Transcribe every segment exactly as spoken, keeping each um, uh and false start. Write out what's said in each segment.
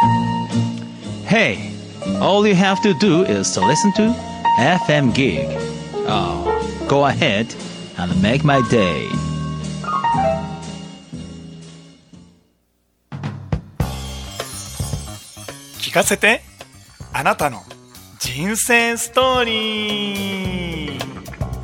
Hey, all you have to do is to listen to エフエム Gig. Oh, go ahead and make my day. 聞かせて、あなたの人生ストーリー。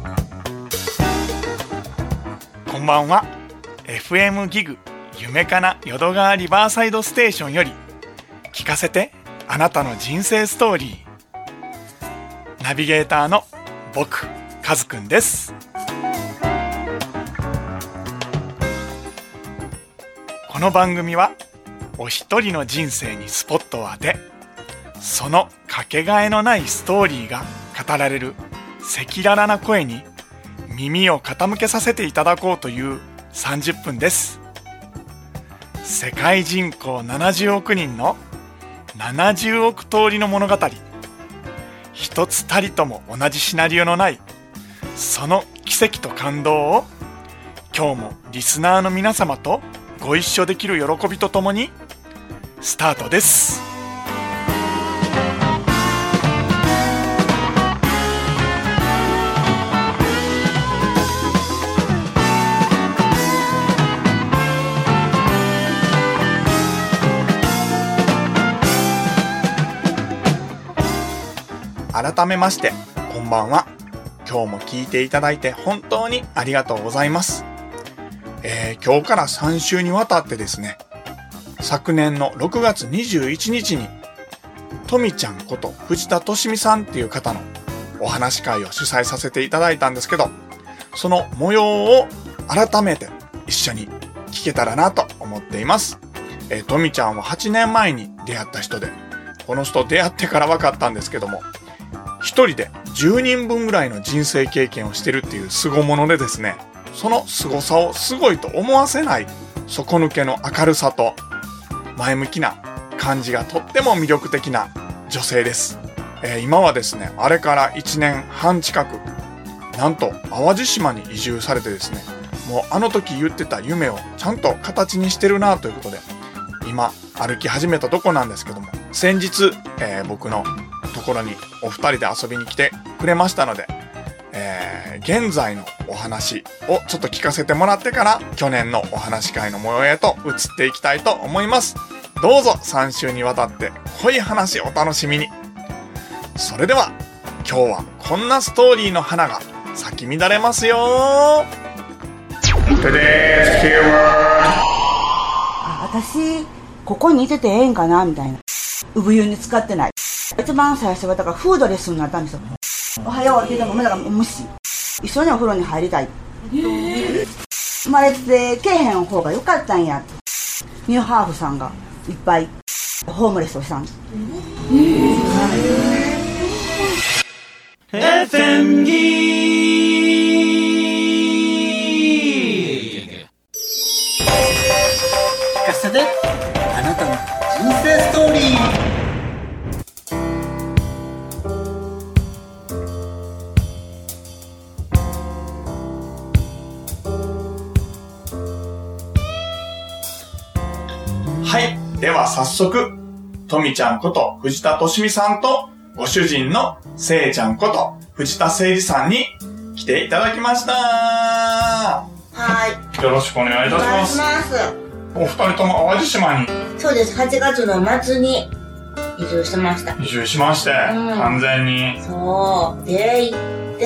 こんばんは。 エフエム ギグ夢かな淀川リバーサイドステーションより聞かせて、あなたの人生ストーリー。ナビゲーターの僕、カズくんです。この番組はお一人の人生にスポットを当て、そのかけがえのないストーリーが語られる赤裸々な声に耳を傾けさせていただこうというさんじゅっぷんです。世界人口ななじゅうおく人のななじゅうおく通りの物語、一つたりとも同じシナリオのないその奇跡と感動を、今日もリスナーの皆様とご一緒できる喜びとともにスタートです。改めましてこんばんは。今日も聞いていただいて本当にありがとうございます。えー、今日からさん週にわたってですね、昨年のろくがつにじゅういちにちにとみちゃんこと藤田敏美さんっていう方のお話し会を主催させていただいたんですけど、その模様を改めて一緒に聞けたらなと思っています。えー、とみちゃんははちねんまえに出会った人で、この人出会ってから分かったんですけども、一人でじゅうにんぶんぐらいの人生経験をしてるっていう凄物でですね、その凄さをすごいと思わせない底抜けの明るさと前向きな感じがとっても魅力的な女性です。えー、今はですね、あれからいちねんはん近く、なんと淡路島に移住されてですね、もうあの時言ってた夢をちゃんと形にしてるなということで、今歩き始めたとこなんですけども、先日、えー、僕のところにお二人で遊びに来てくれましたので、えー、現在のお話をちょっと聞かせてもらってから、去年のお話し会の模様へと移っていきたいと思います。どうぞさん週にわたって濃い話お楽しみに。それでは今日はこんなストーリーの花が咲き乱れますよ。 私ここにいててええんかなみたいな。産湯に使ってない。一番最初はだからフードレスになったんですよ。おはようって言ってもだから無視。一緒にお風呂に入りたい。生まれてけえへん方が良かったんや。ニューハーフさんがいっぱいホームレスをしたんです。 エフエム Gig。 聞かせて、あなたの人生ストーリー。 はい。では早速、とみちゃんこと藤田敏美さんとご主人のせいちゃんこと藤田誠二さんに来ていただきました。 はい。 よろしくお願いいたします。 お願いします。 お二人とも淡路島に。 そうです。はちがつの末に移住してました。 移住しまして、うん、完全に。 そう。で、行って、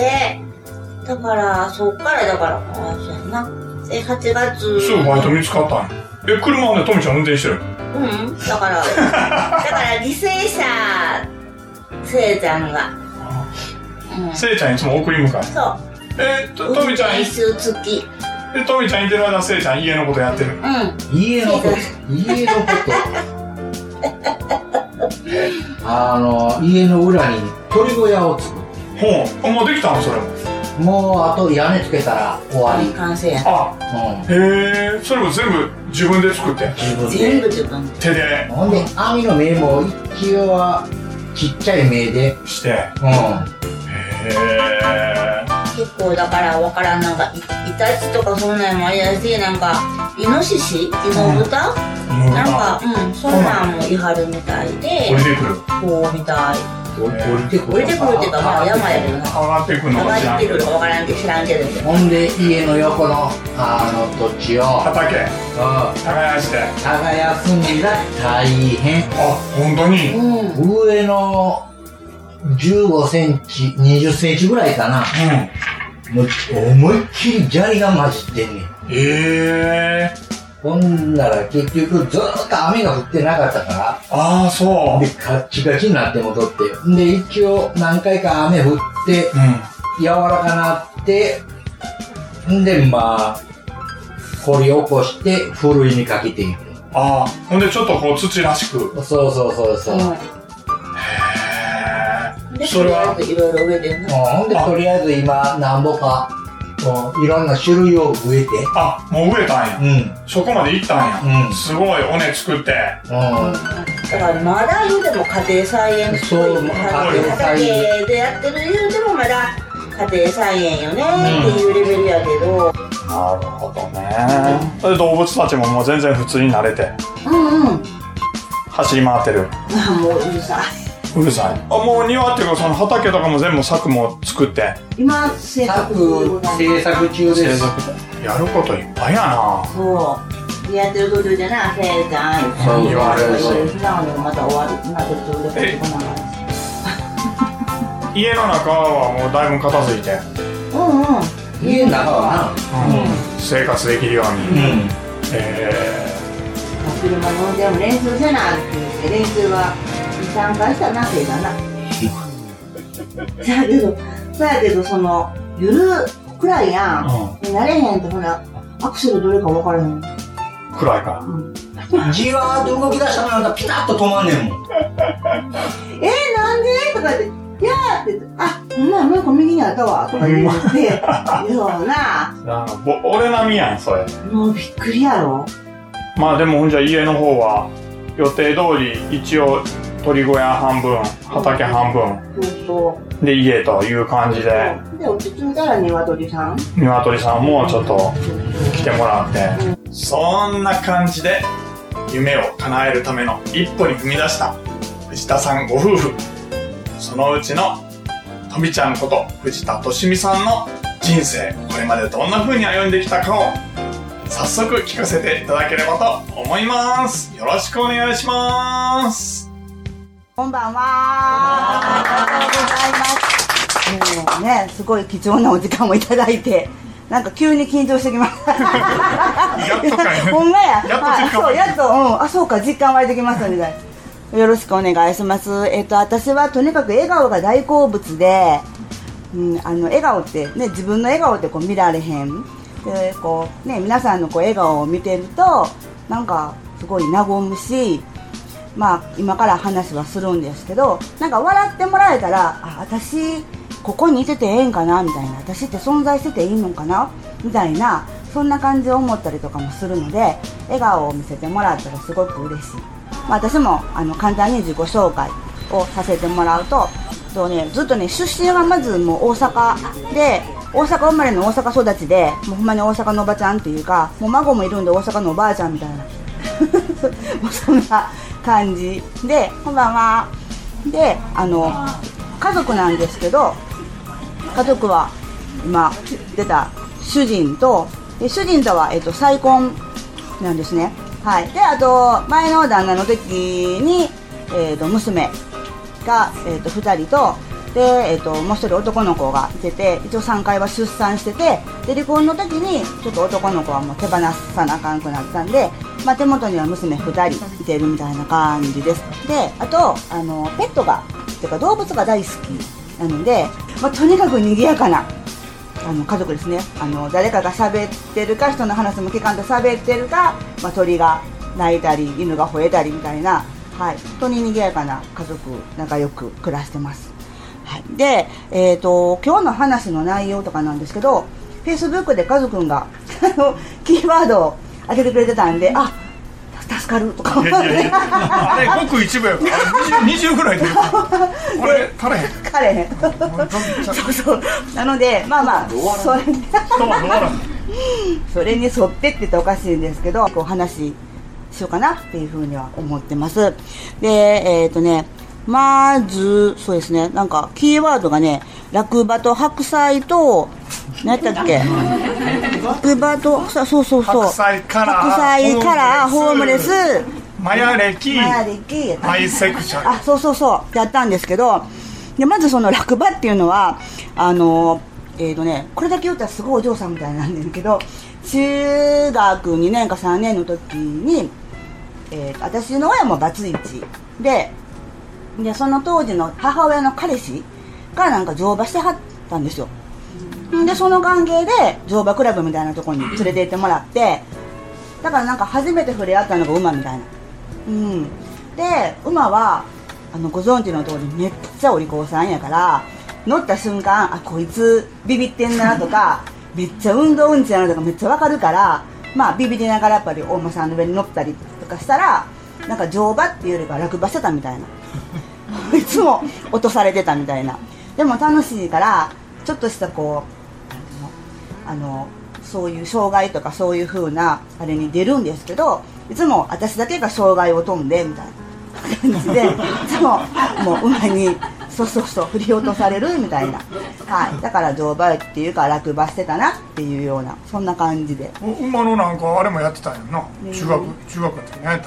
だから、そっからだから、あ、そうやな。で、はちがつ。 すぐバイト見つかったんや。え、車はね、とみちゃん運転してる？ うん、だから、だから犠牲者、せいちゃんが。 うん、せいちゃんいつも送り迎え。 そう。 えー、と、とみちゃん。 練習付き。 で、とみちゃんいてる間、せいちゃん家のことやってる。 うん。 家のこと。家のこと。あの、家の裏に鳥小屋を作って。 ほう。あ、もうできたのそれも。 もうあと屋根つけたら終わり。 完成や。 あ、うん、へえ、それも全部自分で作って。 自分で。 全部自分で。 手で。 ほんで網の目も一応はちっちゃい目でして。 うん。 へえ。 結構だからわからん、なんかイタチとかそんなんもありだし、なんかイノシシ、イノブタ、うん、なんかうんそんなんもいはるみたいで、 降りてくる。 そうみたい。 降りてくる。 降りてくるっていうかまあ山やけどな。 上がってくるのか知らんけど。 上がってくるかわからんけど知らんけど。 ほんで家の横のあの土地を畑。 耕して。 耕すんが大変。 あ、本当に。 うん、上のじゅうごセンチ、にじゅっセンチぐらいかな。うん。もう思いっきり砂利が混じってんねん。 へえ。 ほんなら結局ずーっと雨が降ってなかったから。 ああ、そう。 で、カッチカチになって戻って。で、一応何回か雨降って、うん、柔らかなって、んで、まあ、掘り起こして、ふるいにかけていく。 ああ、ほんでちょっとこう土らしく。 そうそうそうそう。うん、へえ。それはいろいろ植えてるの。 ほんで、とりあえず今、なんぼか、もういろんな種類を植えて。 あ、もう植えたんや。うん。そこまで行ったんや。うん。すごい、尾根作って。うん。 だからまだ言うても家庭菜園っぽい。そう、家庭菜園でやってる言うてもまだ家庭菜園よねっていうレベルやけど。 なるほどね。うん、動物たちももう全然普通に慣れて。 うんうん。 走り回ってる。 もううるさい。 うるさい。あ、もう庭っていうかその畑とかも全部柵も作って。 今制作制作中です。 やることいっぱいやな。 そう。やってる途中でな、せいちゃん。 そう言われるし。 なのでまた終わる。今途中でここなんか。 家の中はもうだいぶ片付いて。 うんうん。 家の中はな、うん、生活できるように。うん。ええ。車の運転も練習せなって言って練習はに、さんかいしたなせいだな。そやけど、そやけどその夜暗いやん。うん、慣れへんとほらアクセルどれか分からへん。 暗いから。うん、 じわーっと動き出したらなんかピタッと止まんねんもん。 えー、なんでとか言って。いやーって言って、あ、ほんまや、もう一個右にあったわ、とか言って、そうな。 俺並みやん、それ。 もうびっくりやろ。 まあでもほんじゃ家の方は、予定通り一応鳥小屋半分、畑半分。そうそう。で、家という感じで。 で、落ち着いたら鶏さん。 鶏さんもちょっと来てもらって。うん、そんな感じで、夢を叶えるための一歩に踏み出した藤田さんご夫婦。そのうちのとみちゃんこと藤田としみさんの人生、これまでどんな風に歩んできたかを早速聞かせていただければと思います。よろしくお願いします。 こんばんは。ありがとうございます。もうね、すごい貴重なお時間をいただいて、なんか急に緊張してきました。 やっとかい。 ほんまや。 やっと実感。 そう、やっと、うん、あ、そうか、実感湧いてきましたみたいな。よろしくお願いします。えっと、私はとにかく笑顔が大好物で、うん、あの笑顔ってね、自分の笑顔ってこう見られへん。で、こうね、皆さんのこう笑顔を見てると、なんかすごい和むし、まあ今から話はするんですけど、なんか笑ってもらえたら、あ、私ここにいててええんかなみたいな、私って存在してていいのかなみたいな、そんな感じを思ったりとかもするので、笑顔を見せてもらったらすごく嬉しい。まあ、私もあの簡単に自己紹介をさせてもらうと、と、ね、ずっとね出身はまずもう大阪で、大阪生まれの大阪育ちで、もうほんまに大阪のおばちゃんっていうか、もう孫もいるんで大阪のおばあちゃんみたいなもうそんな感じで、こんばんは。で、あの家族なんですけど、家族は今出た主人と、で主人とは、えっと、再婚なんですね。はい、であと前の旦那の時に、えー、と娘が、えー、とふたりと、で、えー、ともう一人男の子がいてて、一応さんかいは出産してて、で離婚の時にちょっと男の子はもう手放さなあかんくなったんで、まあ、手元には娘ふたりいてるみたいな感じです。であとあのペットがてか動物が大好きなので、まあ、とにかく賑やかなあの家族ですね。あの誰かが喋ってるか、人の話も聞かんと喋ってるか、まあ、鳥が鳴いたり犬が吠えたりみたいな、はい、本当に賑やかな家族、仲良く暮らしてます。はい、で、えーと、今日の話の内容とかなんですけど、フェイスブックでカズくんがキーワードを当ててくれてたんで、あ、助かるとかいやいやいやあれごく一部やからにじゅうぐらいでこれ枯れへん枯れへんそうそうなのでまあまあそれそれに沿ってって言ったらおかしいんですけどこう話しようかなっていうふうには思ってます。でえっ、ー、とねまずそうですねなんかキーワードがね落馬と白菜と何やったっけ落馬とそうそうそう白菜から白菜からホームレスマヤ歴マヤ歴バイセクシャルあそうそうそうやったんですけどでまずその落馬っていうのはあのえーとねこれだけ言ったらすごいお嬢さんみたいなんですけど中学にねんかさんねんの時に、えー、私の親もバツイチででその当時の母親の彼氏がなんか乗馬してはったんですよ。でその関係で乗馬クラブみたいなところに連れて行ってもらってだからなんか初めて触れ合ったのが馬みたいな、うん、で馬はあのご存知の通りめっちゃお利口さんやから乗った瞬間あこいつビビってんなとかめっちゃ運動運転やなとかめっちゃわかるからまあビビりながらやっぱりお馬さんの上に乗ったりとかしたらなんか乗馬っていうよりか落馬してたみたいないつも落とされてたみたいなでも楽しいからちょっとしたこうあのそういう障害とかそういう風なあれに出るんですけどいつも私だけが障害を飛んでみたいな感じでいつももう馬にそうそうそう振り落とされるみたいな、はい、だから乗馬っていうか落馬してたなっていうようなそんな感じで馬のなんかあれもやってたんやな、ね、中学中学の時何やった、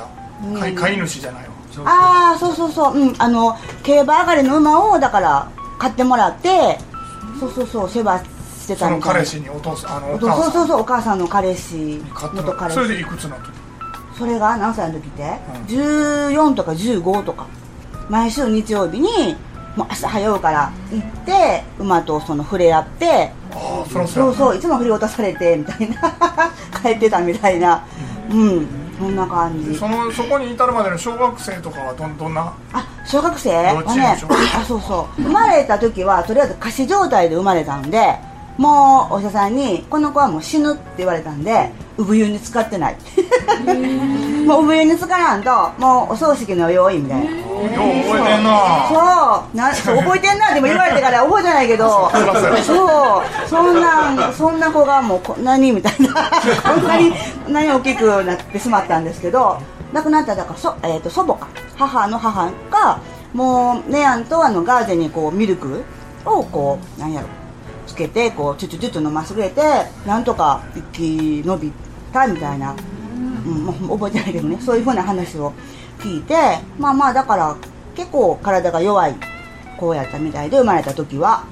ね、飼い主じゃないわああそうそうそう、うん、あの競馬上がりの馬をだから買ってもらってそうそうそう世話してたみたいなその彼氏にお父さんあのお母さんそうそうそうお母さんの彼氏元彼氏それでいくつの時それが何歳の時って、うん、じゅうよんとかじゅうごとか毎週日曜日にもう朝早うから行って馬とその触れ合ってあそそうそういつも振り落とされてみたいな帰ってたみたいなうん、うんそんな感じそのそこに至るまでの小学生とかは ど, どんなあ小学生はねあそうそう生まれた時はとりあえず仮死状態で生まれたんでもうお医者さんにこの子はもう死ぬって言われたんで産湯に使ってないもう産湯に使らんともうお葬式の用意みたいなよう覚えてんなそうなそう覚えてんなでも言われてから覚えてないけどそうそんなそんな子がもうこんなにみたいなこんなに何大きくなってしまったんですけど亡くなっただから そ,、えー、と祖母か母の母がもうネアンとあのガーゼにこうミルクをこう何やろつけてこうチュチュチュッと飲ませてなんとか生き延びたみたいな、うんまあ、覚えてないけどねそういう風な話を聞いてまあまあだから結構体が弱い子やったみたいで生まれた時は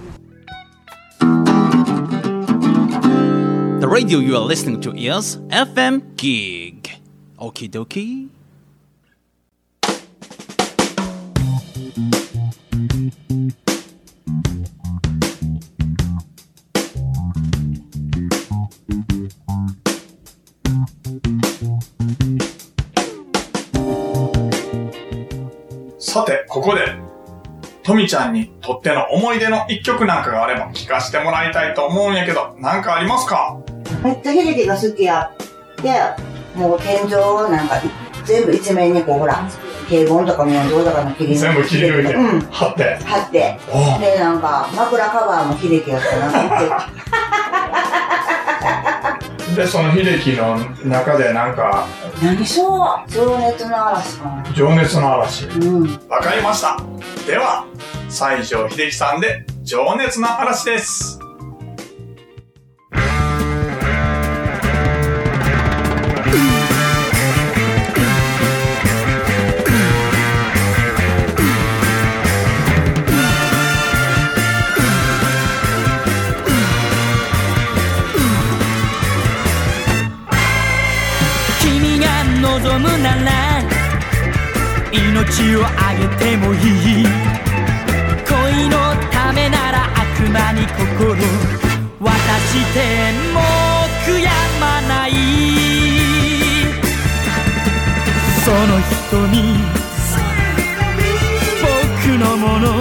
The radio you are listening to is エフエム Gig Okie dokie さてここでとみちゃんにとっての思い出の一曲なんかがあれば聞かせてもらいたいと思うんやけどなんかありますか？ めっちゃ秀樹が好きやでもう天井なんか全部一面にこうほら平凡とかもどうだかの切り全部切り抜いて、うん、貼って貼ってでなんか枕カバーも秀樹やったなでその秀樹の中でなんか何しよう情熱の嵐かな情熱の嵐うんわかりましたでは西城秀樹さんで情熱の嵐です望むなら命をあげてもいい恋のためなら悪魔に心渡しても悔やまないその瞳僕のもの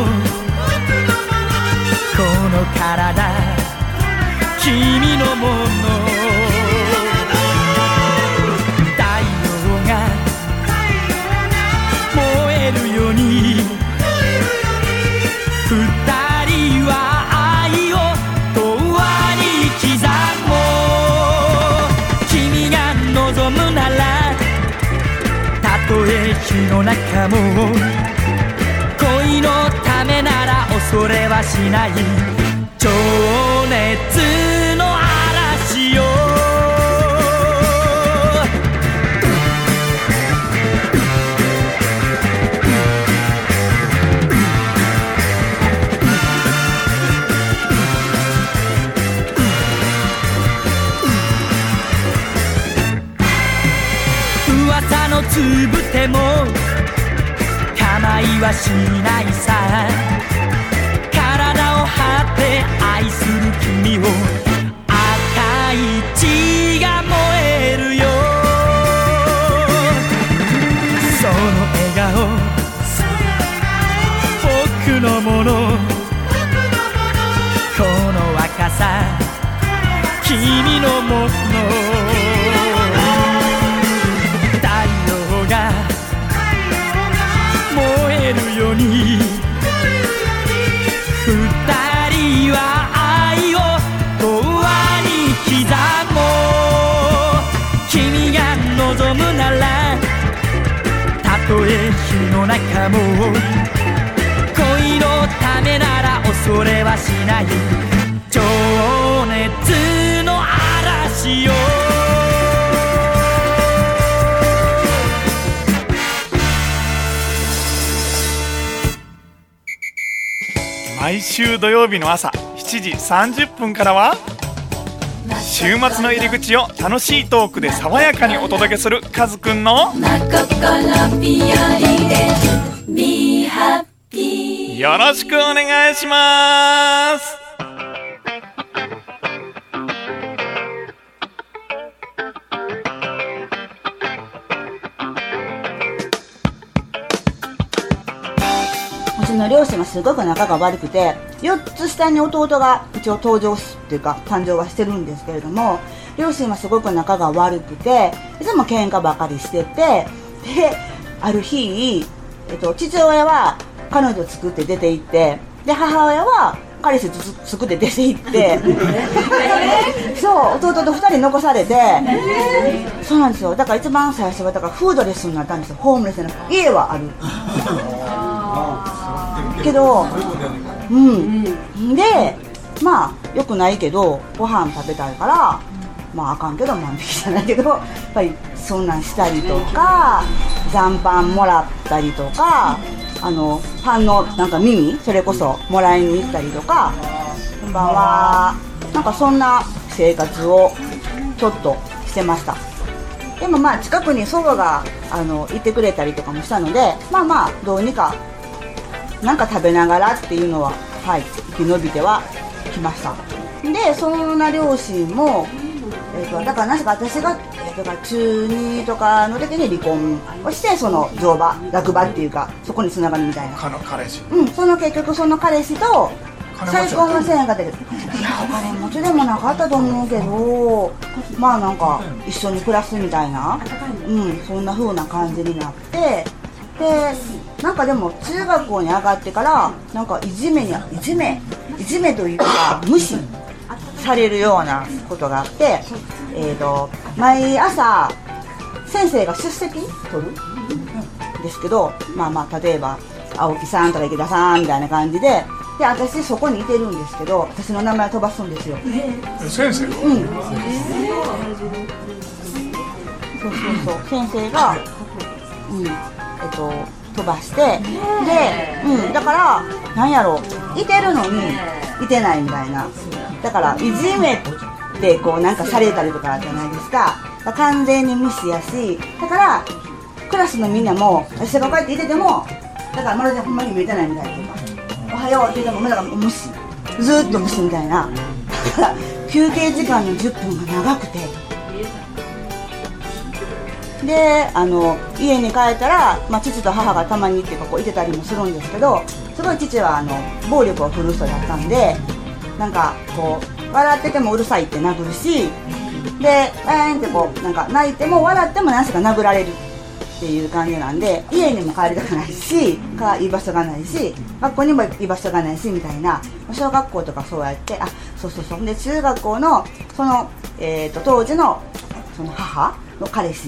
この体君のもの中も恋のためなら恐れはしない情熱の嵐よ噂のつぶても構いはしないさ体を張って愛する君を赤い血が燃えるよその笑顔僕のものこの若さ君のもの太陽が燃えるように二人は愛を永遠に刻もう君が望むならたとえ火の中も恋のためなら恐れはしない情熱の嵐よ毎週土曜日の朝しちじさんじゅっぷんからは週末の入り口を楽しいトークで爽やかにお届けするカズくんのよろしくお願いします。 うちの両親がすごく仲が悪くてよっつ下に弟が一応登場っていうか誕生はしてるんですけれども両親はすごく仲が悪くていつも喧嘩ばかりしててである日、えっと、父親は彼女を作って出て行ってで母親は彼氏作って出て行ってそう弟とふたり残されてそうなんですよだから一番最初はだからフードレスになったんですよホームレスの家はあるけどうんでまあよくないけどご飯食べたいからまああかんけど万引きじゃないけどやっぱりそんなんしたりとか残飯もらったりとかあのパンのなんか耳それこそもらいに行ったりとかこんばんはなんかそんな生活をちょっとしてましたでもまあ近くに祖母があのいてくれたりとかもしたのでまあまあどうにかなんか食べながらっていうのははい生き延びてはきましたでそんな両親もえー、とだからなぜか私が、えー、とか中にとかの時に離婚をしてその乗馬落馬っていうかそこに繋がるみたいな彼氏うんその結局その彼氏と再婚はせえへんかったけどいやお金持ちでもなかったと思うけどまあなんか一緒に暮らすみたいなうんそんな風な感じになってでなんかでも中学校に上がってからなんかいじめにいじめいじめというか無視されるようなことがあって、えーと、毎朝先生が出席取るんですけどまあまあ例えば青木さんとか池田さんみたいな感じでで私そこにいてるんですけど私の名前飛ばすんですよ先生がうんそうそうそう先生がうんえっと飛ばしてで、うん、だからなんやろいてるのにいてないみたいなだからいじめってこうなんかされたりとかじゃないですか完全に無視やしだからクラスのみんなも私がこうやっていててもだからまるでほんまに見えてないみたいなおはようって言ってもまだ無視ずーっと無視みたいなだから休憩時間のじゅっぷんが長くてであの家に帰ったら、まあ、父と母がたまにっていうかこういてたりもするんですけどすごい父はあの暴力を振るう人だったんでなんかこう笑っててもうるさいって殴るしでえーんってこうなんか泣いても笑っても何しか殴られるっていう感じなんで家にも帰りたくないしか居場所がないし学校にも居場所がないしみたいな小学校とかそうやってあそうそうそうで中学校のその、えー、と当時のその母の彼氏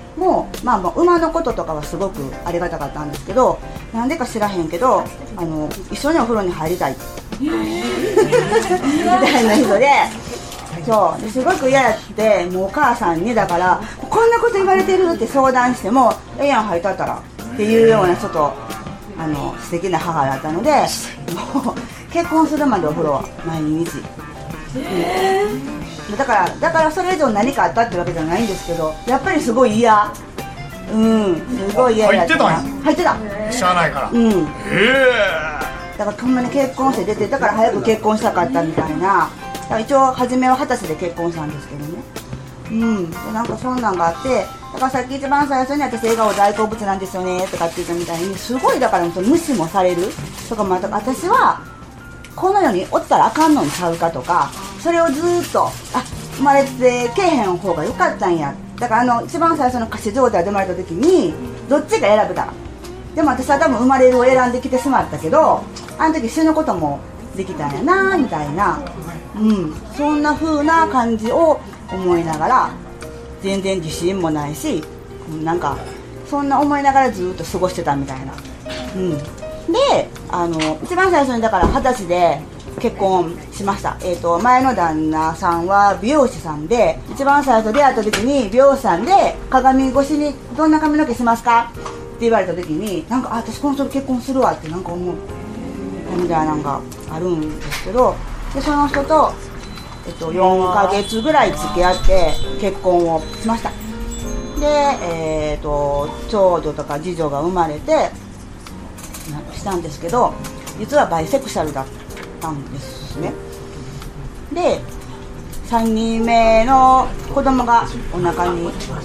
もう、まあ、もう馬のこととかはすごくありがたかったんですけど、なんでか知らへんけどあの一緒にお風呂に入りたいみたいな人で、そうですごく嫌やって、もうお母さんにだからこんなこと言われてるって相談してもええやん入ったったらっていうようなちょっとあの素敵な母だったので、もう結婚するまでお風呂は毎日、えー、だからだからそれ以上何かあったってわけじゃないんですけど、やっぱりすごい嫌、うんすごい嫌やった。入ってた入ってた知らないから、 うん、 えー、だからこんなに結婚して出て、だから早く結婚したかったみたいな。一応初めは二十歳で結婚したんですけどね、うん、でなんかそんなんがあって、だからさっき一番最初に私笑顔大好物なんですよねとかって言ったみたいに、すごいだから無視もされるとか、また私はこの世におったらあかんのにちゃうかとか、それをずーっとあ生まれてけえへん方が良かったんや、だからあの一番最初の歌手状態で生まれた時にどっちが選ぶか、でも私は多分生まれるを選んできてしまったけど、あの時死ぬこともできたんやなみたいな、うん、そんな風な感じを思いながら、全然自信もないし、なんかそんな思いながらずっと過ごしてたみたいな、うん、であの一番最初にだから二十歳で結婚しました。えーと、前の旦那さんは美容師さんで、一番最初出会った時に美容師さんで鏡越しにどんな髪の毛しますかって言われた時に、なんかあ私この人と結婚するわってなんか思うみたいなのがあるんですけど、でその人と、えっと、よんかげつぐらい付き合って結婚をしました。で、えー、と長女とか次女が生まれてしたんですけど、実はバイセクシャルだったんですね。でさんにんめの子供がお腹に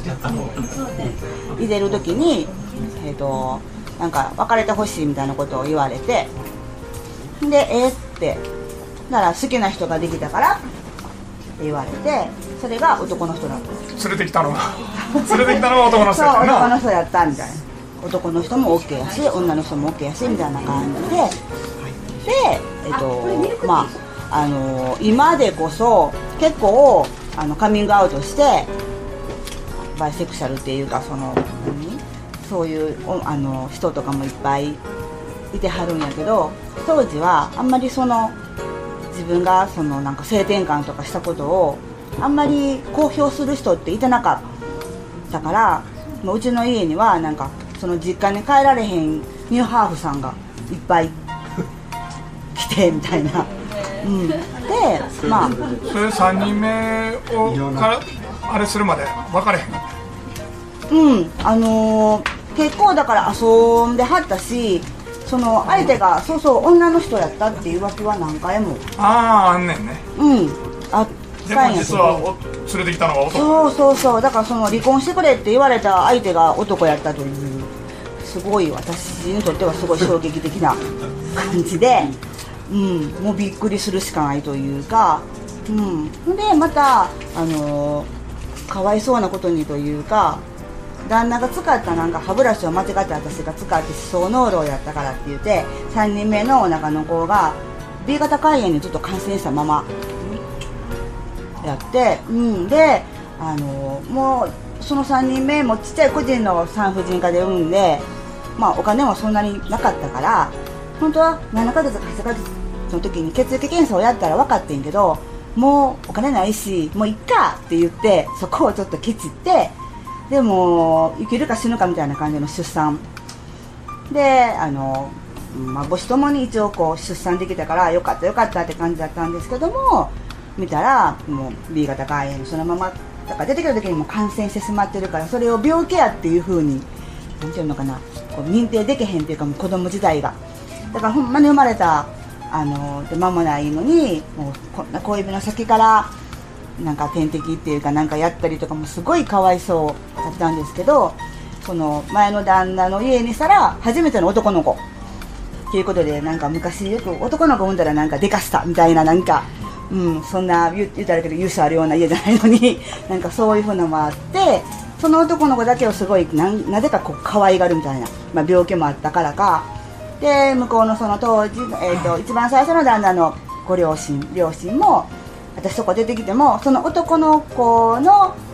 入れる時に、えー、となんか別れてほしいみたいなことを言われて、でえー、ってだから好きな人ができたからって言われて、それが男の人だった。 連れてきたのが連れてきたのが男の人やったそう男の人やったみたいな、男の人も OK やし女の人も OK やしみたいな感じで、でえっとまああのー、今でこそ結構あのカミングアウトしてバイセクシャルっていうか、その何そういうあの人とかもいっぱいいてはるんやけど、当時はあんまりその自分がそのなんか性転換とかしたことをあんまり公表する人っていてなかったから、もううちの家にはなんかその実家に帰られへんニューハーフさんがいっぱい来てみたいな、うん、でまあそれさんにんめをからあれするまで分かれへん。 うんあのー、結構だから遊んではったし、その相手がそうそう女の人やったっていうわけは何回もあああんねんね。 うんあっでも実はお連れてきたのが男。 そうそうそう、だからその離婚してくれって言われた相手が男やったという、すごい私にとってはすごい衝撃的な感じで、うん、もうびっくりするしかないというか、うん、でまたあのー、かわいそうなことにというか、旦那が使ったなんか歯ブラシを間違って私が使って歯槽膿漏やったからって言ってさんにんめのお腹の子が ビー 型肝炎にずっと感染したままやって、うん、で、あのー、もうそのさんにんめもちっちゃい個人の産婦人科で産んで、まあ、お金もそんなになかったから本当はななかげつかはちかげつの時に血液検査をやったら分かってんけど、もうお金ないしもういっかって言ってそこをちょっとケチって、でも生きるか死ぬかみたいな感じの出産で、あの、まあ、母子ともに一応こう出産できたからよかったよかったって感じだったんですけども、見たらもう ビー 型肝炎そのままだから出てきた時にも感染してしまってるから、それを病気やっていう風になんていうのかな、こう認定できへんっていうか、もう子供自体がだからほんまに生まれたあので間もないのにもうこんな小指の先からなんか点滴っていうかなんかやったりとかもすごいかわいそうだったんですけど、その前の旦那の家にしたら初めての男の子っていうことで、なんか昔よく男の子産んだらなんかでかしたみたいな、なんか、うん、そんな言ったらけど優秀あるような家じゃないのになんかそういうふうなのもあって、その男の子だけをすごい な, なぜかこう可愛がるみたいな、まあ、病気もあったからかで、向こうのその当時、えー、と一番最初の旦那のご両親両親も私そこ出てきてもその男の子の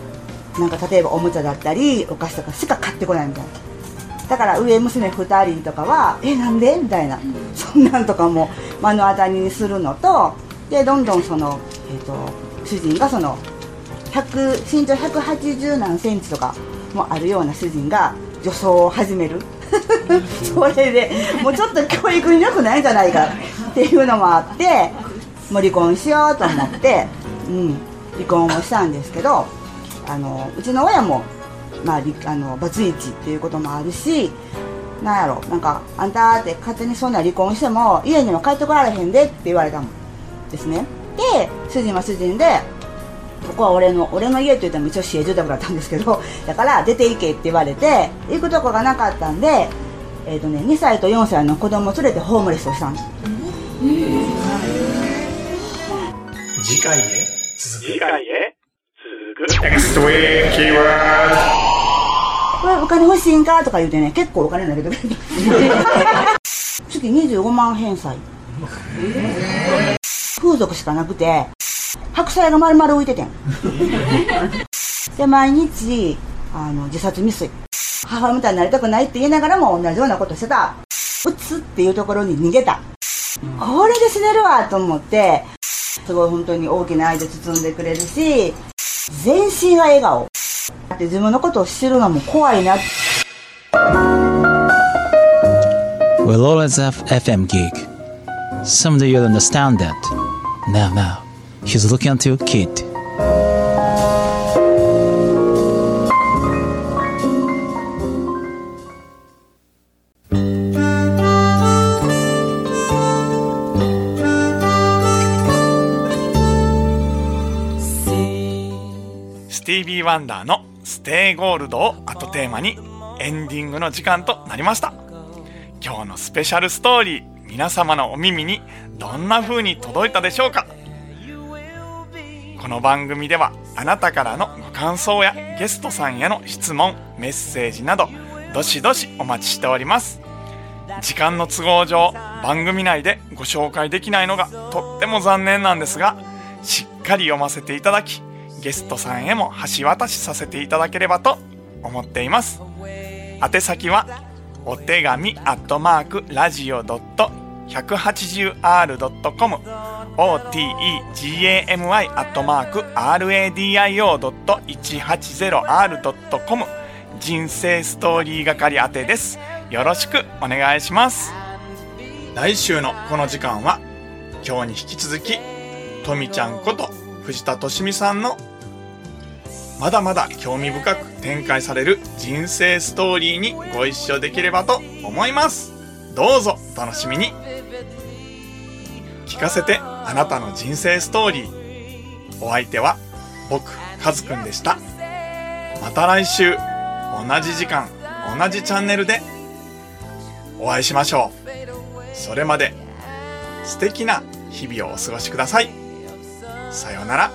なんか例えばおもちゃだったりお菓子とかしか買ってこないみたいな。だから上娘ふたりとかはえなんでみたいな、そんなんとかも目の当たりにするのと、でどんどんその、えー、と主人がそのひゃく身長ひゃくはちじゅう何センチとかもあるような主人が女装を始めるそれでもうちょっと教育に良くないんじゃないかっていうのもあって、もう離婚しようと思って、うん、離婚をしたんですけど、あのうちの親も、まあ、あのバツイチっていうこともあるし、なんやろ、なんかあんたって勝手にそんな離婚しても家には帰ってこられへんでって言われたもんですね。で主人は主人で、ここは俺の俺の家って言っても一応市営住宅だったんですけど、だから出て行けって言われて行くとこがなかったんで、えーとね、にさいとよんさいの子供を連れてホームレスをしたんです。 次回へ続く。次回へ続く。Next week keyword。 これお金欲しいんかとか言うてね、結構お金投げてくれる。月にじゅうごまん返済。風俗しかなくて白菜が丸々浮いててんで毎日あの自殺未遂、母親みたいになりたくないって言いながらも同じようなことしてた。うつっていうところに逃げた。これで死ねるわと思って、すごい本当に大きな愛で包んでくれるし、全身が笑顔だって自分のことを知るのも怖いな。 We'll always have エフエム gig. Someday you'll understand that. Now, now, he's looking at you, kid. スティービー・ワンダーのステイゴールドを後テーマにエンディングの時間となりました。今日のスペシャルストーリー、皆様のお耳にどんな風に届いたでしょうか。この番組ではあなたからのご感想やゲストさんへの質問、メッセージなどどしどしお待ちしております。時間の都合上番組内でご紹介できないのがとっても残念なんですが、しっかり読ませていただき、ゲストさんへも橋渡しさせていただければと思っています。宛先はお手紙アットマークラジオ ひゃくはちじゅうアールドットコム オーティーイージーエーエムワイ アットマーク アールエーディーアイオー いちはちゼロアールドットコム 人生ストーリー係宛てです。よろしくお願いします。来週のこの時間は今日に引き続きとみちゃんこと藤田敏美さんのまだまだ興味深く展開される人生ストーリーにご一緒できればと思います。どうぞ楽しみに。聞かせてあなたの人生ストーリー。お相手は僕カズくんでした。また来週同じ時間同じチャンネルでお会いしましょう。それまで素敵な日々をお過ごしください。さようなら。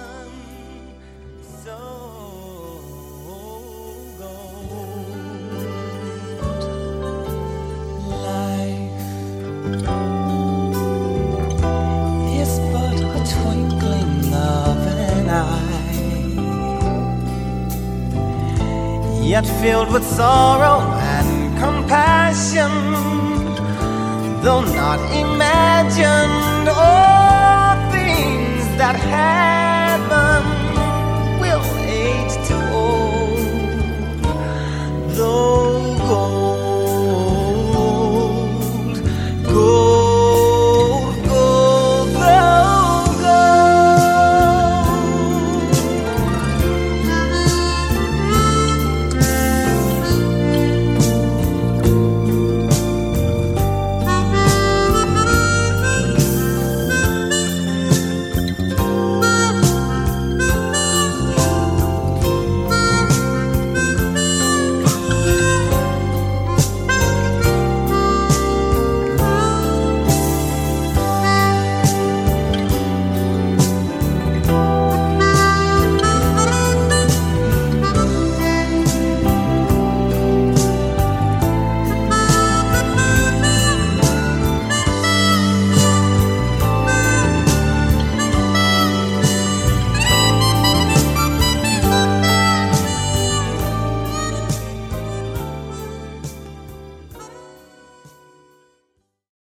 Yet filled with sorrow and compassion, though not imagined, all things that happen will age to old, though gold